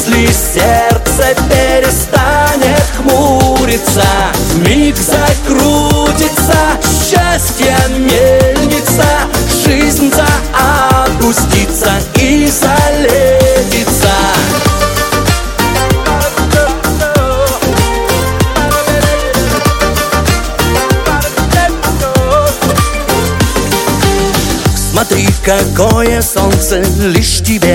Если сердце перестанет хмуриться, вмиг закрутится счастье мельница, жизнь заопустится и залетится. Смотри, какое солнце лишь тебе